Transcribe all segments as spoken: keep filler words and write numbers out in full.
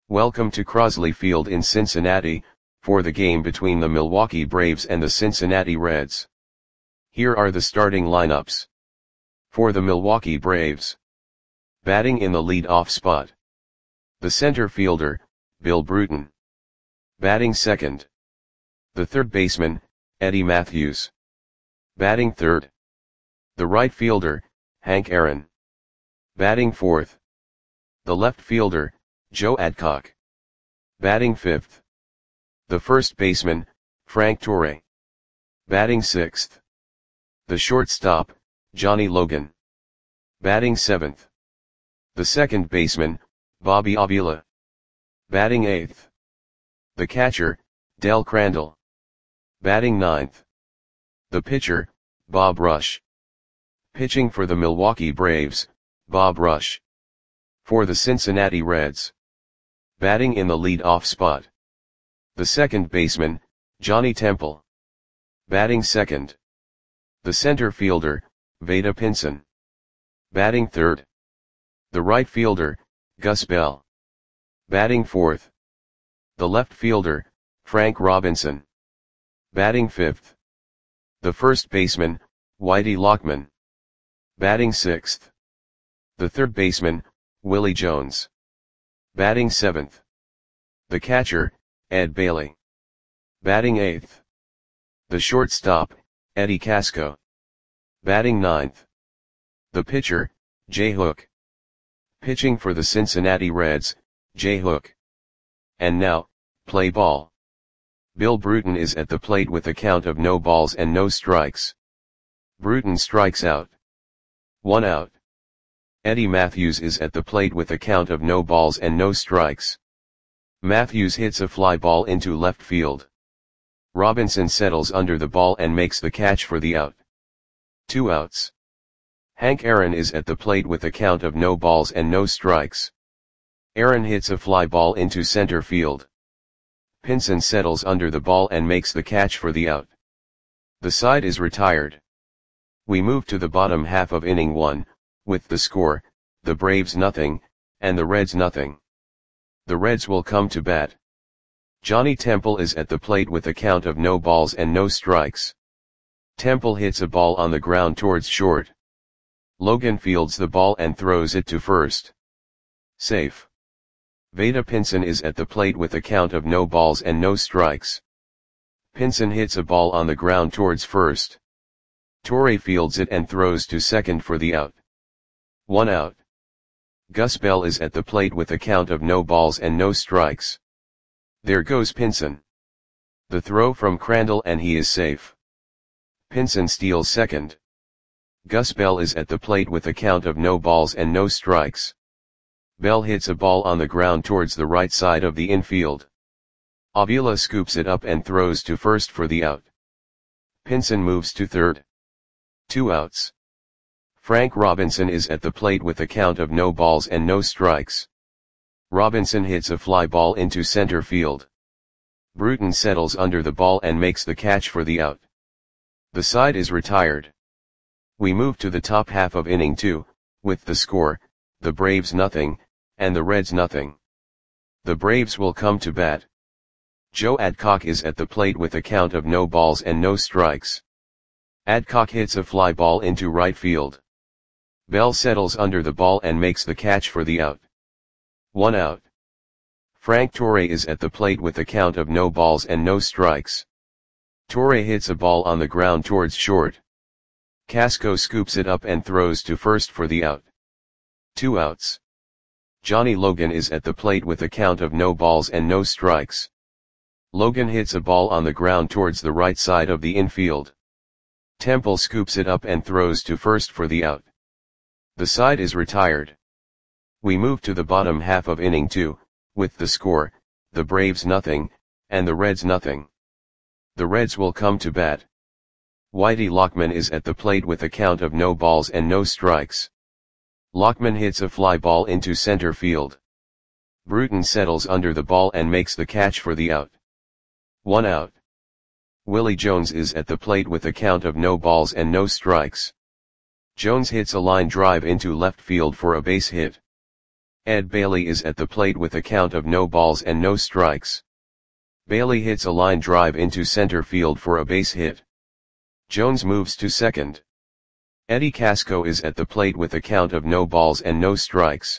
Welcome to Crosley Field in Cincinnati, for the game between the Milwaukee Braves and the Cincinnati Reds. Here are the starting lineups. For the Milwaukee Braves. Batting in the lead-off spot. The center fielder, Bill Bruton. Batting second. The third baseman, Eddie Mathews. Batting third. The right fielder, Hank Aaron. Batting fourth. The left fielder, Joe Adcock. Batting fifth. The first baseman, Frank Torre. Batting sixth. The shortstop, Johnny Logan. Batting seventh. The second baseman, Bobby Avila. Batting eighth. The catcher, Del Crandall. Batting ninth. The pitcher, Bob Rush. Pitching for the Milwaukee Braves, Bob Rush. For the Cincinnati Reds. Batting in the lead-off spot. The second baseman, Johnny Temple. Batting second. The center fielder, Vada Pinson. Batting third. The right fielder, Gus Bell. Batting fourth. The left fielder, Frank Robinson. Batting fifth. The first baseman, Whitey Lockman. Batting sixth. The third baseman, Willie Jones. Batting seventh. The catcher, Ed Bailey. Batting eighth. The shortstop, Eddie Casco. Batting ninth. The pitcher, Jay Hook. Pitching for the Cincinnati Reds, Jay Hook. And now, play ball. Bill Bruton is at the plate with a count of no balls and no strikes. Bruton strikes out. One out. Eddie Mathews is at the plate with a count of no balls and no strikes. Mathews hits a fly ball into left field. Robinson settles under the ball and makes the catch for the out. Two outs. Hank Aaron is at the plate with a count of no balls and no strikes. Aaron hits a fly ball into center field. Pinson settles under the ball and makes the catch for the out. The side is retired. We move to the bottom half of inning one, with the score, the Braves nothing, and the Reds nothing. The Reds will come to bat. Johnny Temple is at the plate with a count of no balls and no strikes. Temple hits a ball on the ground towards short. Logan fields the ball and throws it to first. Safe. Vada Pinson is at the plate with a count of no balls and no strikes. Pinson hits a ball on the ground towards first. Torre fields it and throws to second for the out. One out. Gus Bell is at the plate with a count of no balls and no strikes. There goes Pinson. The throw from Crandall and he is safe. Pinson steals second. Gus Bell is at the plate with a count of no balls and no strikes. Bell hits a ball on the ground towards the right side of the infield. Avila scoops it up and throws to first for the out. Pinson moves to third. Two outs. Frank Robinson is at the plate with a count of no balls and no strikes. Robinson hits a fly ball into center field. Bruton settles under the ball and makes the catch for the out. The side is retired. We move to the top half of inning two, with the score, the Braves nothing, and the Reds nothing. The Braves will come to bat. Joe Adcock is at the plate with a count of no balls and no strikes. Adcock hits a fly ball into right field. Bell settles under the ball and makes the catch for the out. One out. Frank Torre is at the plate with a count of no balls and no strikes. Torre hits a ball on the ground towards short. Casco scoops it up and throws to first for the out. Two outs. Johnny Logan is at the plate with a count of no balls and no strikes. Logan hits a ball on the ground towards the right side of the infield. Temple scoops it up and throws to first for the out. The side is retired. We move to the bottom half of inning two, with the score, the Braves nothing, and the Reds nothing. The Reds will come to bat. Whitey Lockman is at the plate with a count of no balls and no strikes. Lockman hits a fly ball into center field. Bruton settles under the ball and makes the catch for the out. One out. Willie Jones is at the plate with a count of no balls and no strikes. Jones hits a line drive into left field for a base hit. Ed Bailey is at the plate with a count of no balls and no strikes. Bailey hits a line drive into center field for a base hit. Jones moves to second. Eddie Casco is at the plate with a count of no balls and no strikes.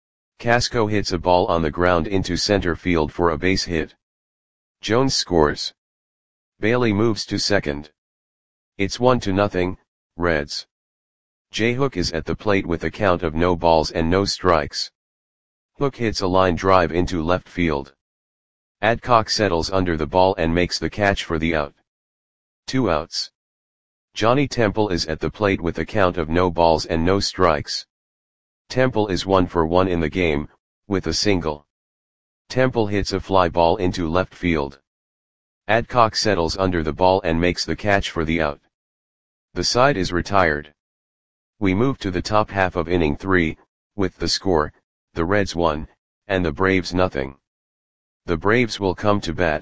Casco hits a ball on the ground into center field for a base hit. Jones scores. Bailey moves to second. It's one to nothing, Reds. J. Hook is at the plate with a count of no balls and no strikes. Hook hits a line drive into left field. Adcock settles under the ball and makes the catch for the out. Two outs. Johnny Temple is at the plate with a count of no balls and no strikes. Temple is one for one in the game, with a single. Temple hits a fly ball into left field. Adcock settles under the ball and makes the catch for the out. The side is retired. We move to the top half of inning three, with the score, the Reds one, and the Braves nothing. The Braves will come to bat.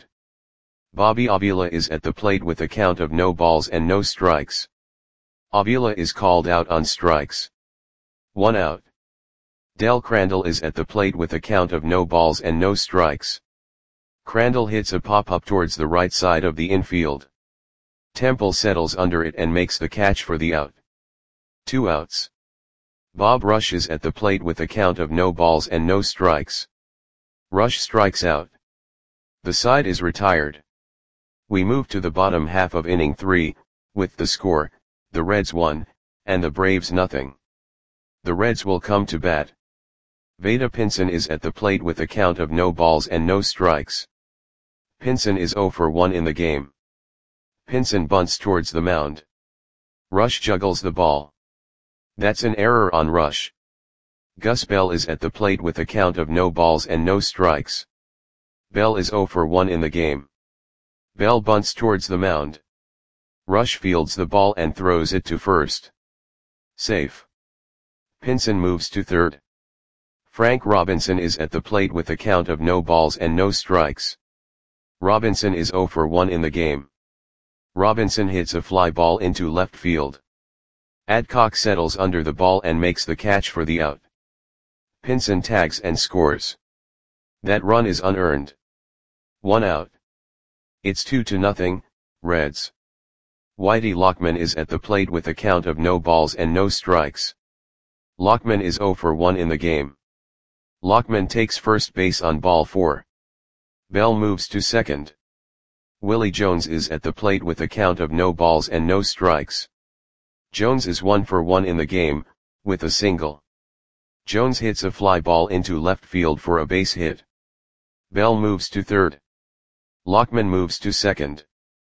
Bobby Avila is at the plate with a count of no balls and no strikes. Avila is called out on strikes. One out. Del Crandall is at the plate with a count of no balls and no strikes. Crandall hits a pop-up towards the right side of the infield. Temple settles under it and makes the catch for the out. Two outs. Bob Rush is at the plate with a count of no balls and no strikes. Rush strikes out. The side is retired. We move to the bottom half of inning three, with the score, the Reds one, and the Braves nothing. The Reds will come to bat. Vada Pinson is at the plate with a count of no balls and no strikes. Pinson is zero for one in the game. Pinson bunts towards the mound. Rush juggles the ball. That's an error on Rush. Gus Bell is at the plate with a count of no balls and no strikes. Bell is zero for one in the game. Bell bunts towards the mound. Rush fields the ball and throws it to first. Safe. Pinson moves to third. Frank Robinson is at the plate with a count of no balls and no strikes. Robinson is zero for one in the game. Robinson hits a fly ball into left field. Adcock settles under the ball and makes the catch for the out. Pinson tags and scores. That run is unearned. One out. It's two to nothing, Reds. Whitey Lockman is at the plate with a count of no balls and no strikes. Lockman is zero for one in the game. Lockman takes first base on ball four. Bell moves to second. Willie Jones is at the plate with a count of no balls and no strikes. Jones is one for one in the game, with a single. Jones hits a fly ball into left field for a base hit. Bell moves to third. Lockman moves to second.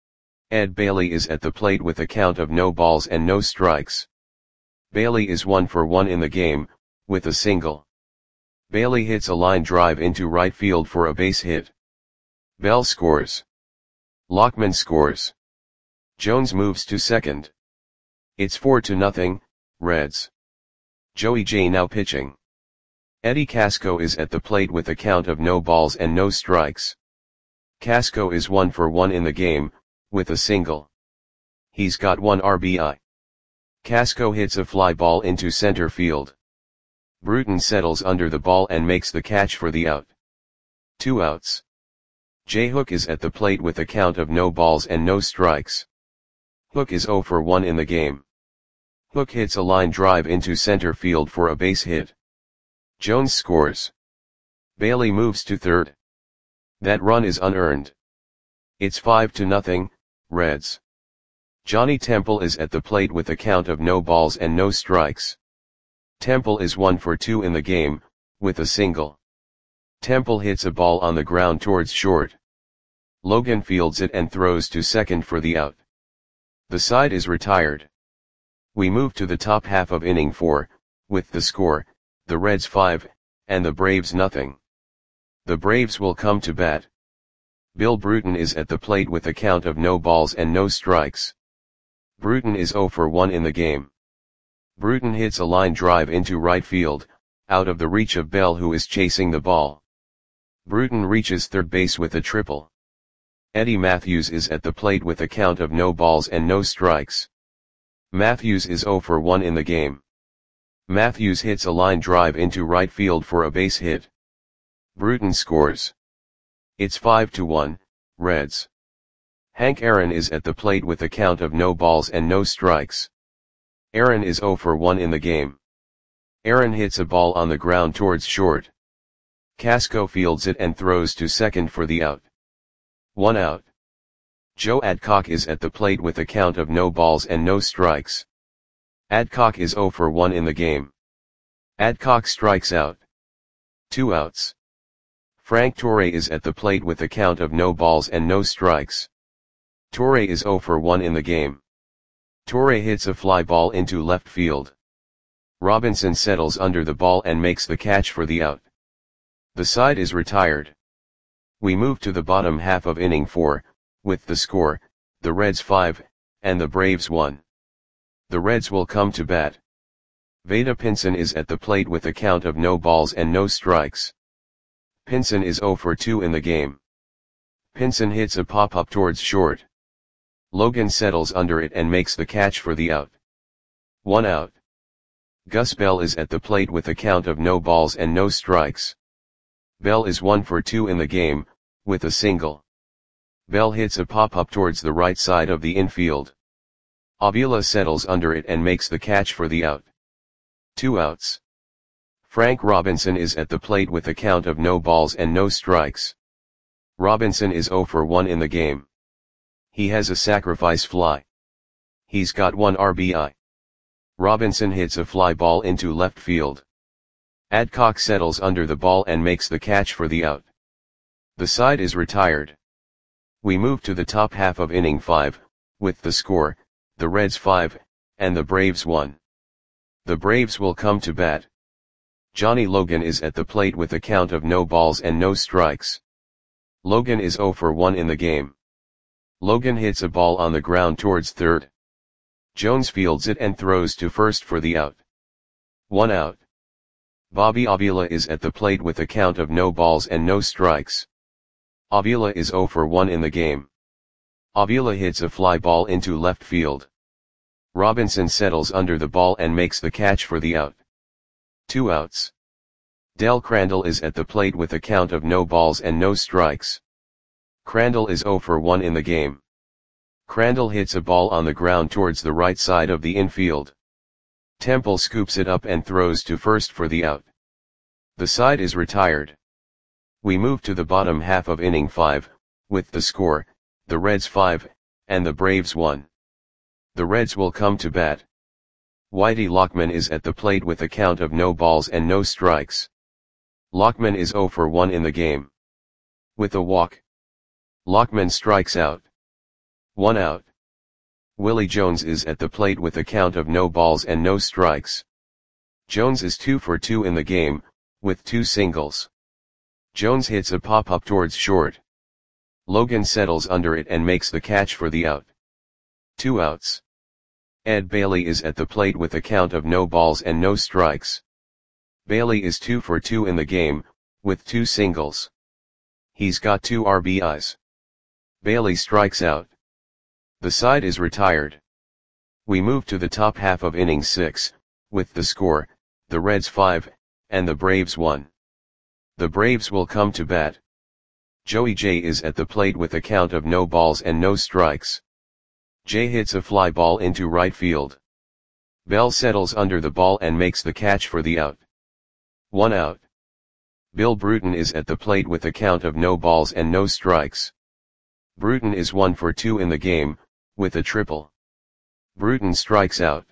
Ed Bailey is at the plate with a count of no balls and no strikes. Bailey is one for one in the game, with a single. Bailey hits a line drive into right field for a base hit. Bell scores. Lockman scores. Jones moves to second. It's four to nothing, Reds. Joey J now pitching. Eddie Casco is at the plate with a count of no balls and no strikes. Casco is one for one in the game, with a single. He's got one R B I. Casco hits a fly ball into center field. Bruton settles under the ball and makes the catch for the out. Two outs. J. Hook is at the plate with a count of no balls and no strikes. Hook is zero for one in the game. Hook hits a line drive into center field for a base hit. Jones scores. Bailey moves to third. That run is unearned. It's five to nothing, Reds. Johnny Temple is at the plate with a count of no balls and no strikes. Temple is one for two in the game, with a single. Temple hits a ball on the ground towards short. Logan fields it and throws to second for the out. The side is retired. We move to the top half of inning four, with the score, the Reds five, and the Braves nothing. The Braves will come to bat. Bill Bruton is at the plate with a count of no balls and no strikes. Bruton is zero for one in the game. Bruton hits a line drive into right field, out of the reach of Bell who is chasing the ball. Bruton reaches third base with a triple. Eddie Matthews is at the plate with a count of no balls and no strikes. Matthews is zero for one in the game. Matthews hits a line drive into right field for a base hit. Bruton scores. It's five to one, Reds. Hank Aaron is at the plate with a count of no balls and no strikes. Aaron is zero for one in the game. Aaron hits a ball on the ground towards short. Casco fields it and throws to second for the out. One out. Joe Adcock is at the plate with a count of no balls and no strikes. Adcock is zero for one in the game. Adcock strikes out. Two outs. Frank Torre is at the plate with a count of no balls and no strikes. Torre is zero for one in the game. Torre hits a fly ball into left field. Robinson settles under the ball and makes the catch for the out. The side is retired. We move to the bottom half of inning four, with the score, the Reds five, and the Braves one. The Reds will come to bat. Vada Pinson is at the plate with a count of no balls and no strikes. Pinson is zero for two in the game. Pinson hits a pop-up towards short. Logan settles under it and makes the catch for the out. One out. Gus Bell is at the plate with a count of no balls and no strikes. Bell is one for two in the game, with a single. Bell hits a pop-up towards the right side of the infield. Avila settles under it and makes the catch for the out. Two outs. Frank Robinson is at the plate with a count of no balls and no strikes. Robinson is zero for one in the game. He has a sacrifice fly. He's got one R B I. Robinson hits a fly ball into left field. Adcock settles under the ball and makes the catch for the out. The side is retired. We move to the top half of inning five, with the score, the Reds five, and the Braves one. The Braves will come to bat. Johnny Logan is at the plate with a count of no balls and no strikes. Logan is zero for one in the game. Logan hits a ball on the ground towards third. Jones fields it and throws to first for the out. One out. Bobby Avila is at the plate with a count of no balls and no strikes. Avila is zero for one in the game. Avila hits a fly ball into left field. Robinson settles under the ball and makes the catch for the out. Two outs. Del Crandall is at the plate with a count of no balls and no strikes. Crandall is zero for one in the game. Crandall hits a ball on the ground towards the right side of the infield. Temple scoops it up and throws to first for the out. The side is retired. We move to the bottom half of inning five, with the score, the Reds five, and the Braves one. The Reds will come to bat. Whitey Lockman is at the plate with a count of no balls and no strikes. Lockman is zero for one in the game. With a walk. Lockman strikes out. One out. Willie Jones is at the plate with a count of no balls and no strikes. Jones is two for two in the game, with two singles. Jones hits a pop-up towards short. Logan settles under it and makes the catch for the out. Two outs. Ed Bailey is at the plate with a count of no balls and no strikes. Bailey is two for two in the game, with two singles. He's got two R B Is. Bailey strikes out. The side is retired. We move to the top half of inning six, with the score, the Reds five, and the Braves one. The Braves will come to bat. Joey J is at the plate with a count of no balls and no strikes. Jay hits a fly ball into right field. Bell settles under the ball and makes the catch for the out. One out. Bill Bruton is at the plate with a count of no balls and no strikes. Bruton is one for two in the game, with a triple. Bruton strikes out.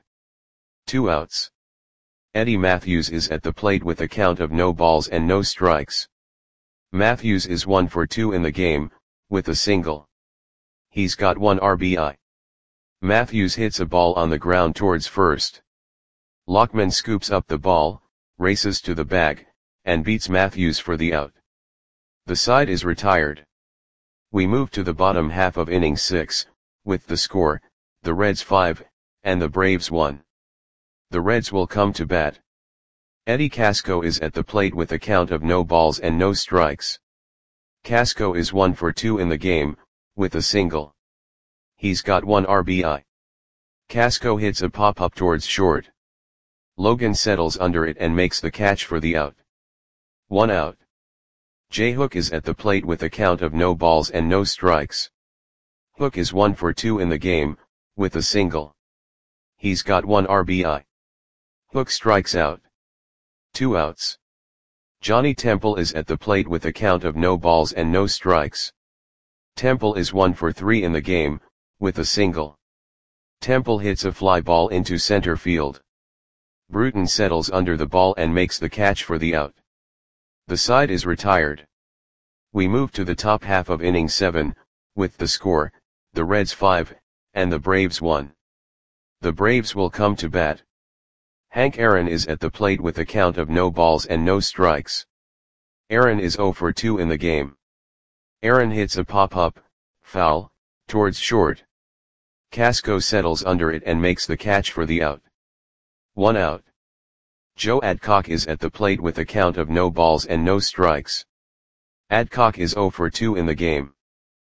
Two outs. Eddie Matthews is at the plate with a count of no balls and no strikes. Matthews is one for two in the game, with a single. He's got one R B I. Matthews hits a ball on the ground towards first. Lockman scoops up the ball, races to the bag, and beats Matthews for the out. The side is retired. We move to the bottom half of inning six, with the score, the Reds five, and the Braves one. The Reds will come to bat. Eddie Casco is at the plate with a count of no balls and no strikes. Casco is one for two in the game, with a single. He's got one R B I. Casco hits a pop-up towards short. Logan settles under it and makes the catch for the out. One out. J Hook is at the plate with a count of no balls and no strikes. Hook is one for two in the game, with a single. He's got one R B I. Hook strikes out. Two outs. Johnny Temple is at the plate with a count of no balls and no strikes. Temple is one for three in the game, with a single. Temple hits a fly ball into center field. Bruton settles under the ball and makes the catch for the out. The side is retired. We move to the top half of inning seven, with the score, the Reds five, and the Braves one. The Braves will come to bat. Hank Aaron is at the plate with a count of no balls and no strikes. Aaron is zero for two in the game. Aaron hits a pop-up, foul, towards short. Casco settles under it and makes the catch for the out. One out. Joe Adcock is at the plate with a count of no balls and no strikes. Adcock is zero for two in the game.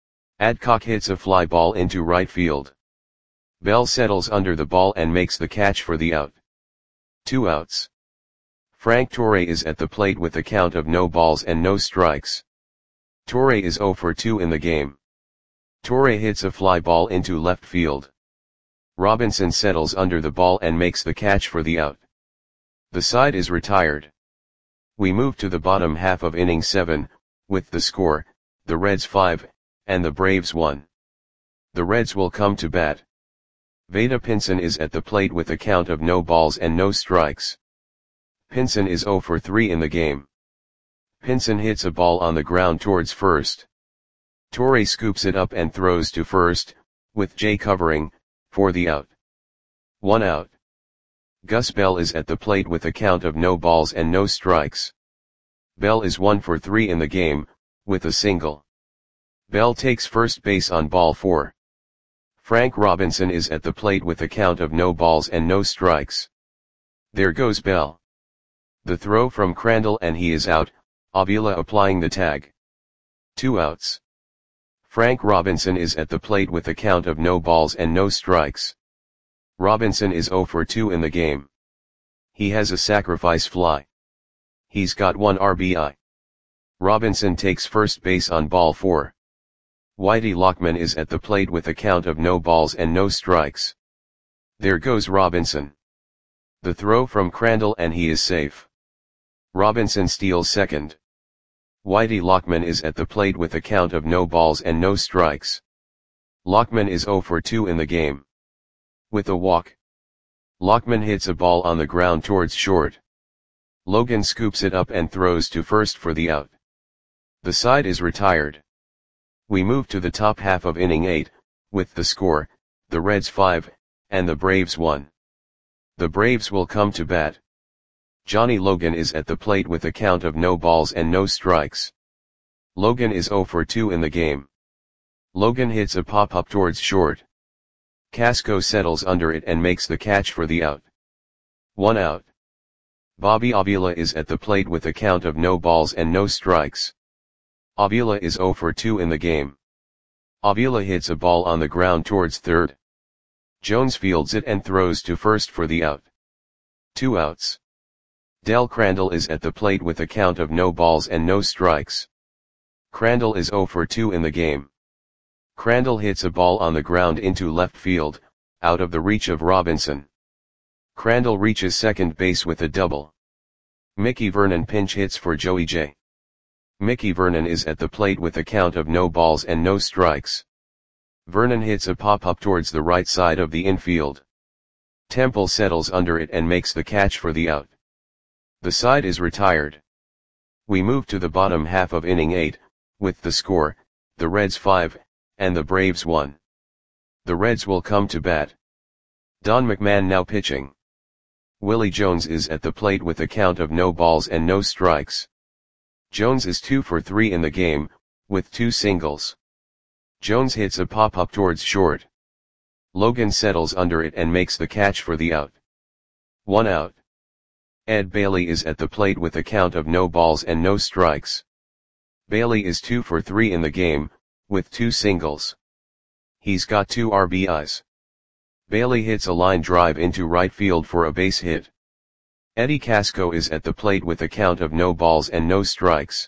Adcock hits a fly ball into right field. Bell settles under the ball and makes the catch for the out. Two outs. Frank Torre is at the plate with a count of no balls and no strikes. Torre is zero for two in the game. Torre hits a fly ball into left field. Robinson settles under the ball and makes the catch for the out. The side is retired. We move to the bottom half of inning seven, with the score, the Reds five, and the Braves one. The Reds will come to bat. Vada Pinson is at the plate with a count of no balls and no strikes. Pinson is zero for three in the game. Pinson hits a ball on the ground towards first. Torre scoops it up and throws to first, with Jay covering, for the out. One out. Gus Bell is at the plate with a count of no balls and no strikes. Bell is one for three in the game, with a single. Bell takes first base on ball four. Frank Robinson is at the plate with a count of no balls and no strikes. There goes Bell. The throw from Crandall and he is out, Avila applying the tag. Two outs. Frank Robinson is at the plate with a count of no balls and no strikes. Robinson is zero for two in the game. He has a sacrifice fly. He's got one R B I. Robinson takes first base on ball four. Whitey Lockman is at the plate with a count of no balls and no strikes. There goes Robinson. The throw from Crandall and he is safe. Robinson steals second. Whitey Lockman is at the plate with a count of no balls and no strikes. Lockman is zero for two in the game. With a walk. Lockman hits a ball on the ground towards short. Logan scoops it up and throws to first for the out. The side is retired. We move to the top half of inning eight, with the score, the Reds five, and the Braves one. The Braves will come to bat. Johnny Logan is at the plate with a count of no balls and no strikes. Logan is zero for two in the game. Logan hits a pop-up towards short. Casco settles under it and makes the catch for the out. One out. Bobby Avila is at the plate with a count of no balls and no strikes. Avila is zero for two in the game. Avila hits a ball on the ground towards third. Jones fields it and throws to first for the out. Two outs. Del Crandall is at the plate with a count of no balls and no strikes. Crandall is zero for two in the game. Crandall hits a ball on the ground into left field, out of the reach of Robinson. Crandall reaches second base with a double. Mickey Vernon pinch hits for Joey J. Mickey Vernon is at the plate with a count of no balls and no strikes. Vernon hits a pop-up towards the right side of the infield. Temple settles under it and makes the catch for the out. The side is retired. We move to the bottom half of inning eight, with the score, the Reds five, and the Braves one. The Reds will come to bat. Don McMahon now pitching. Willie Jones is at the plate with a count of no balls and no strikes. Jones is two for three in the game, with two singles. Jones hits a pop-up towards short. Logan settles under it and makes the catch for the out. One out. Ed Bailey is at the plate with a count of no balls and no strikes. Bailey is two for three in the game, with two singles. He's got two R B Is. Bailey hits a line drive into right field for a base hit. Eddie Casco is at the plate with a count of no balls and no strikes.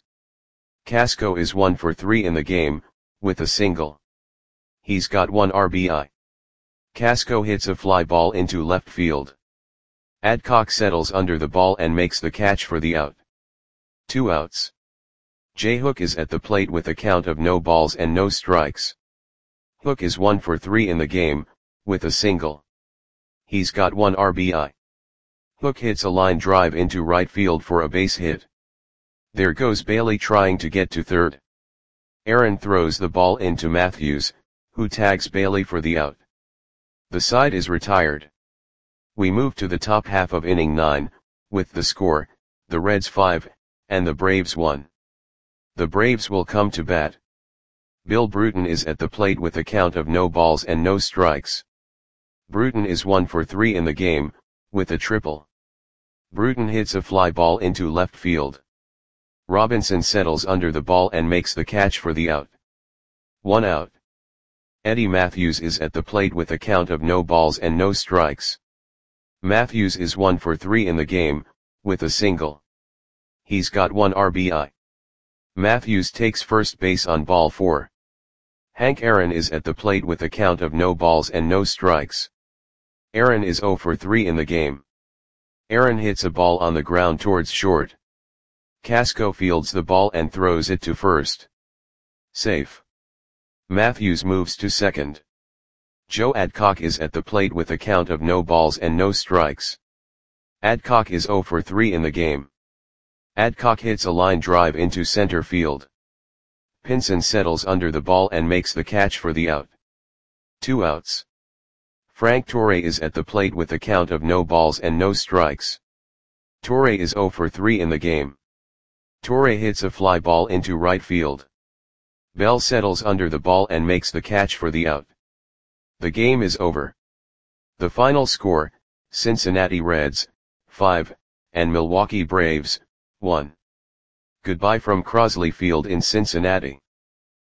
Casco is one for three in the game, with a single. He's got one R B I. Casco hits a fly ball into left field. Adcock settles under the ball and makes the catch for the out. Two outs. J. Hook is at the plate with a count of no balls and no strikes. Hook is one for three in the game, with a single. He's got one R B I. Hook hits a line drive into right field for a base hit. There goes Bailey trying to get to third. Aaron throws the ball into Matthews, who tags Bailey for the out. The side is retired. We move to the top half of inning nine, with the score, the Reds five, and the Braves one. The Braves will come to bat. Bill Bruton is at the plate with a count of no balls and no strikes. Bruton is one for three in the game, with a triple. Bruton hits a fly ball into left field. Robinson settles under the ball and makes the catch for the out. One out. Eddie Matthews is at the plate with a count of no balls and no strikes. Matthews is one for three in the game, with a single. He's got one R B I. Matthews takes first base on ball four. Hank Aaron is at the plate with a count of no balls and no strikes. Aaron is zero for three in the game. Aaron hits a ball on the ground towards short. Casco fields the ball and throws it to first. Safe. Matthews moves to second. Joe Adcock is at the plate with a count of no balls and no strikes. Adcock is zero for three in the game. Adcock hits a line drive into center field. Pinson settles under the ball and makes the catch for the out. Two outs. Frank Torre is at the plate with a count of no balls and no strikes. Torre is zero for three in the game. Torre hits a fly ball into right field. Bell settles under the ball and makes the catch for the out. The game is over. The final score, Cincinnati Reds, five, and Milwaukee Braves, one. Goodbye from Crosley Field in Cincinnati.